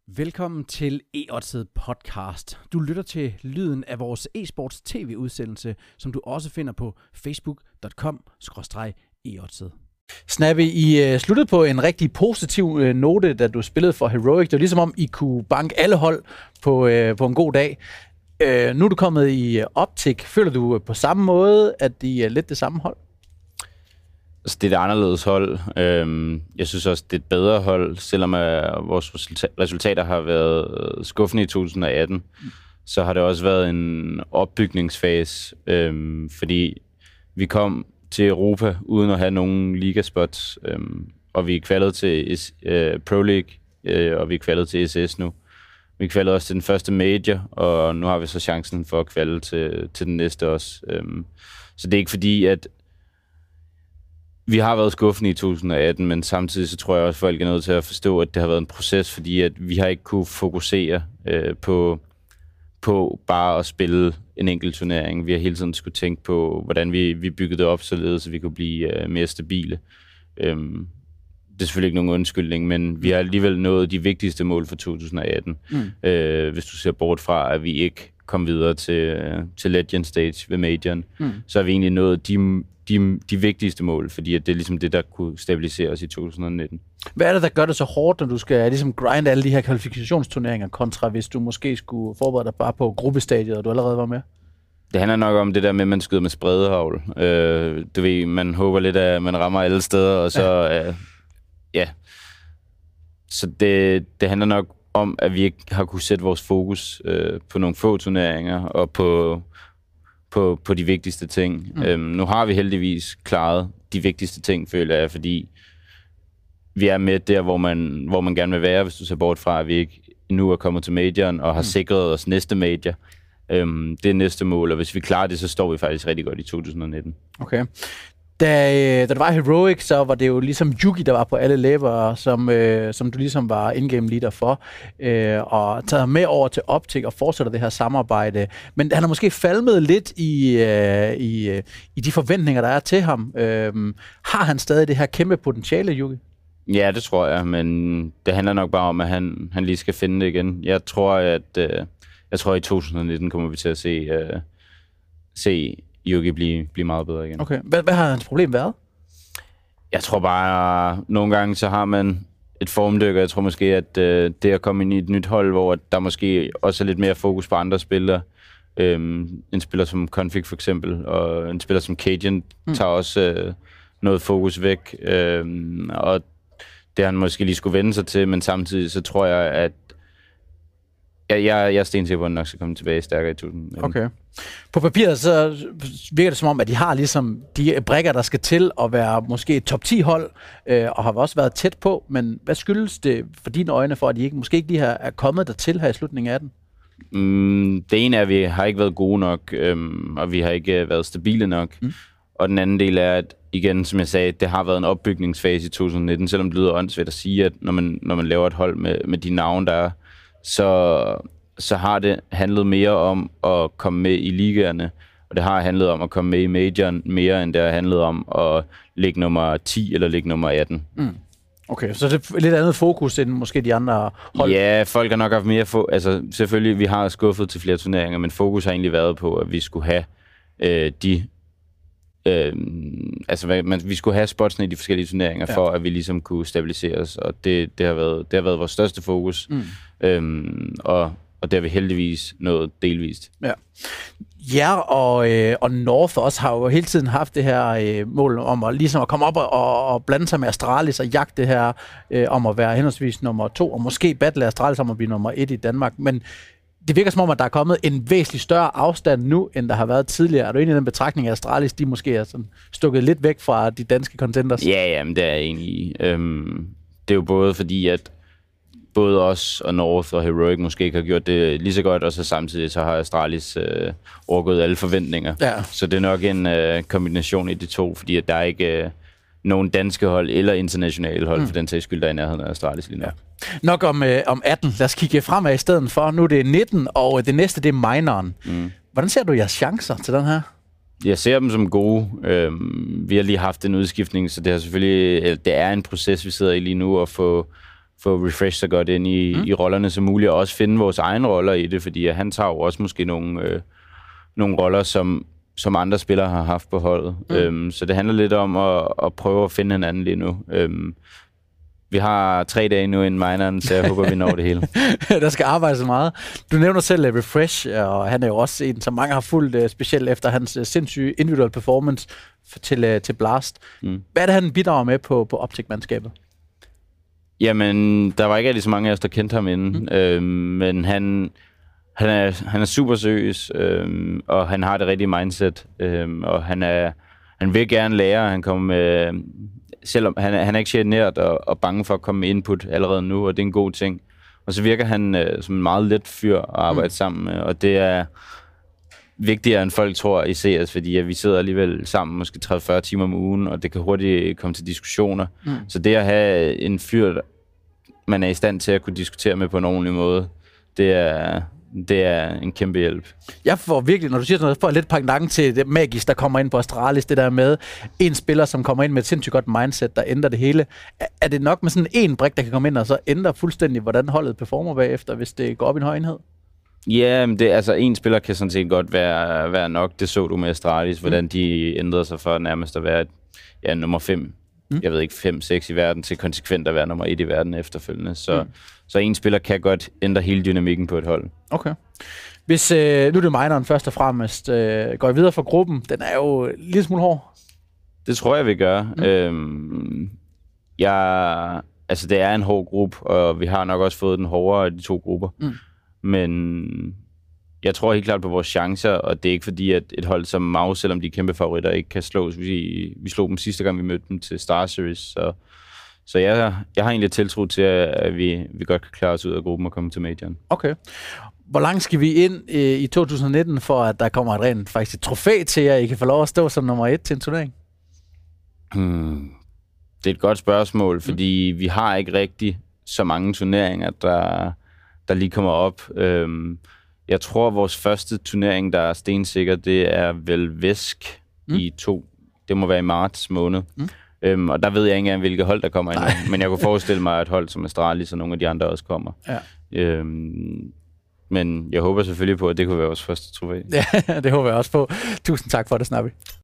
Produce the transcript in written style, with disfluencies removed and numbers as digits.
Velkommen til E-Oddset podcast. Du lytter til lyden af vores e-sports tv-udsendelse, som du også finder på facebook.com/eoddset. Snappy, I sluttede på en rigtig positiv note, da du spillede for Heroic. Det var ligesom om, I kunne banke alle hold på en god dag. Nu er du kommet i Optic. Føler du på samme måde, at de er lidt det samme hold? Altså, det er et anderledes hold. Jeg synes også, det er et bedre hold, selvom vores resultater har været skuffende i 2018. Så har det også været en opbygningsfase, fordi vi kom til Europa uden at have nogen ligaspots, og vi er kvalet til Pro League, og vi er kvalet til SS nu. Vi er kvalet også til den første major, og nu har vi så chancen for at kvalde til den næste også. Så det er ikke fordi, at vi har været skuffende i 2018, men samtidig så tror jeg også, at folk er nødt til at forstå, at det har været en proces, fordi at vi har ikke kunne fokusere på bare at spille en enkelt turnering. Vi har hele tiden skulle tænke på, hvordan vi byggede det op, således at vi kunne blive mere stabile. Det er selvfølgelig ikke nogen undskyldning, men vi har alligevel nået de vigtigste mål for 2018. Hvis du ser bort fra, at vi ikke kom videre til Legend Stage ved Majoren, så har vi egentlig nået de vigtigste mål, fordi at det er ligesom det, der kunne stabilisere os i 2019. Hvad er det, der gør det så hårdt, når du skal ligesom grinde alle de her kvalifikationsturneringer, kontra hvis du måske skulle forberede dig bare på gruppestadiet, og du allerede var med? Det handler nok om det der med, at man skyder med spredehagl. Du ved, man håber lidt, at man rammer alle steder, og så Så det handler nok om, at vi ikke har kunne sætte vores fokus på nogle få turneringer, og på de vigtigste ting. Nu har vi heldigvis klaret de vigtigste ting, føler jeg, fordi vi er med der, hvor man gerne vil være, hvis du ser bort fra, at vi ikke endnu er kommet til majoren og har sikret os næste major. Det er næste mål, og hvis vi klarer det, så står vi faktisk rigtig godt i 2019. Okay. Da det var Heroic, så var det jo ligesom Yugi, der var på alle læber, som du ligesom var in-game leader for, og taget med over til Optic og fortsætter det her samarbejde. Men han har måske falmet lidt i de forventninger, der er til ham. Har han stadig det her kæmpe potentiale, Yugi? Ja, det tror jeg, men det handler nok bare om, at han lige skal finde det igen. Jeg tror, i 2019 kommer vi til at se Yugi blive meget bedre igen. Okay. Hvad har hans problem været? Jeg tror bare, nogle gange så har man et formdyk, og jeg tror måske, at det at komme ind i et nyt hold, hvor der måske også er lidt mere fokus på andre spillere. En spiller som Config for eksempel, og en spiller som Cajun tager også noget fokus væk. Og det han måske lige skulle vende sig til, men samtidig så tror jeg, at jeg er stensikker på, at han nok skal komme tilbage stærkere i 2019. Okay. På papiret så virker det som om, at de har ligesom de brikker, der skal til at være måske et top 10 hold, og har også været tæt på, men hvad skyldes det for dine øjne for, at de måske ikke lige er kommet dertil her i slutningen af den? Det ene er, at vi har ikke været gode nok, og vi har ikke været stabile nok. Og den anden del er, at igen, som jeg sagde, det har været en opbygningsfase i 2019, selvom det lyder åndssvagt at sige, at når man laver et hold med de navne, der er, så har det handlet mere om at komme med i ligaerne, og det har handlet om at komme med i majoren mere, end det har handlet om at ligge nummer 10 eller ligge nummer 18. Okay, så det er lidt andet fokus end måske de andre hold? Ja, folk har nok haft mere altså selvfølgelig, vi har skuffet til flere turneringer, men fokus har egentlig været på, at vi skulle have vi skulle have spotsene i de forskellige turneringer, for at vi ligesom kunne stabilisere os, og det har været vores største fokus. Og det har vi heldigvis nået delvist. Ja, og North også har jo hele tiden haft det her mål om at, ligesom at komme op og blande sig med Astralis og jagte det her om at være henholdsvis nummer 2, og måske battle Astralis om at blive nummer 1 i Danmark. Men det virker som om, at der er kommet en væsentlig større afstand nu, end der har været tidligere. Er du enig i den betragtning, at Astralis de måske er sådan stukket lidt væk fra de danske contenders? Ja, men det er jeg enig i. Det er jo både fordi, at både os og North og Heroic måske ikke har gjort det lige så godt, og så samtidig så har Astralis overgået alle forventninger. Ja. Så det er nok en kombination i de to, fordi at der er ikke nogen danske hold eller internationale hold, for den sags skyld, der er i nærheden af Astralis lige nu. Ja. Nok om 18. Lad os kigge fremad i stedet for. Nu er det 19, og det næste, det er minoren. Hvordan ser du jeres chancer til den her? Jeg ser dem som gode. Vi har lige haft en udskiftning, så det er selvfølgelig det er en proces, vi sidder i lige nu, at få refresh så godt ind i rollerne som muligt, og også finde vores egne roller i det, fordi han tager jo også måske nogle roller, som andre spillere har haft på holdet. Så det handler lidt om at prøve at finde hinanden lige nu. Vi har 3 dage nu inden minoren, så jeg håber, vi når det hele. Der skal arbejdes meget. Du nævner selv Refresh, og han er jo også en, som mange har fulgt, specielt efter hans sindssyge individuelle performance til Blast. Hvad er det, han bidrager med på Optic-mandskabet? Jamen, der var ikke rigtig så mange af os, der kendte ham inden. Men han er super seriøs, og han har det rigtige mindset. Og han vil gerne lære, han kommer med... Selvom han er ikke genert og bange for at komme med input allerede nu, og det er en god ting. Og så virker han som en meget let fyr at arbejde sammen med, og det er vigtigere, end folk tror i CS, fordi vi sidder alligevel sammen måske 30-40 timer om ugen, og det kan hurtigt komme til diskussioner. Så det at have en fyr, man er i stand til at kunne diskutere med på en ordentlig måde, det er en kæmpe hjælp. Jeg får virkelig, når du siger sådan noget, får lidt pangdang til det magisk, der kommer ind på Astralis, det der med en spiller, som kommer ind med et sindssygt godt mindset, der ændrer det hele. Er det nok med sådan en brik, der kan komme ind og så ændre fuldstændig, hvordan holdet performer bagefter, hvis det går op i en høj enhed? Ja, men en spiller kan sådan set godt være nok. Det så du med Astralis, hvordan de ændrede sig for nærmest at være nummer 5. Jeg ved ikke, 5-6 i verden, til konsekvent at være nummer 1 i verden efterfølgende. Så en spiller kan godt ændre hele dynamikken på et hold. Okay. Hvis nu er det minoren først og fremmest, går I videre fra gruppen, den er jo en lille smule hård. Det tror jeg, vi gør. Det er en hård gruppe, og vi har nok også fået den hårdere af de 2 grupper. Men jeg tror helt klart på vores chancer, og det er ikke fordi, at et hold som MOUZ, selvom de er kæmpe favoritter, ikke kan slås. Vi slog dem sidste gang, vi mødte dem til Star Series. Så jeg har egentlig tiltro til, at vi godt kan klare os ud af gruppen og komme til majoren. Okay. Hvor langt skal vi ind i 2019, for at der kommer et rent faktisk trofæ til jer, I kan få lov at stå som nummer 1 til en turnering? Det er et godt spørgsmål, fordi vi har ikke rigtig så mange turneringer, der lige kommer op. Jeg tror, vores første turnering, der er stensikker, det er vel Væsk i 2. Det må være i marts måned. Og der ved jeg ikke engang, hvilke hold, der kommer ind. Men jeg kunne forestille mig, at et hold som Astralis og nogle af de andre også kommer. Ja. Men jeg håber selvfølgelig på, at det kunne være vores første trofæ. Ja, det håber jeg også på. Tusind tak for det, Snappy.